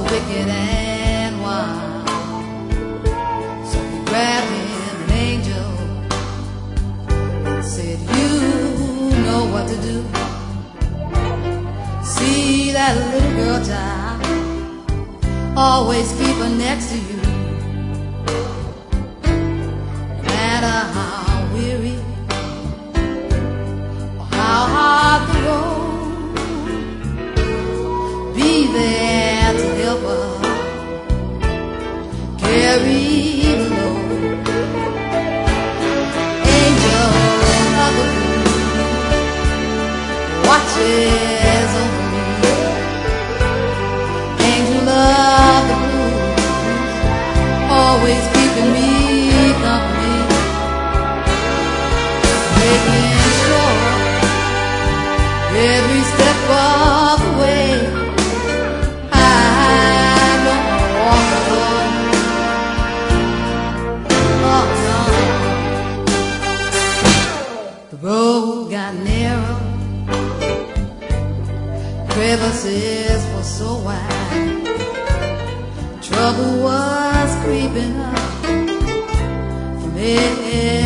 wicked and wild. So he grabbed him, an angel, and said, you know what to do. See that little girl, child, always keep her next to you. No matter how weary or how hard the road, be there to help her carry the load. Angel of the blue watches over me. Angel of the blues, always keeping me company, making sure every step of the way I don't walk alone. Oh no, the road got narrow, crevices were so wide, trouble was creeping up from every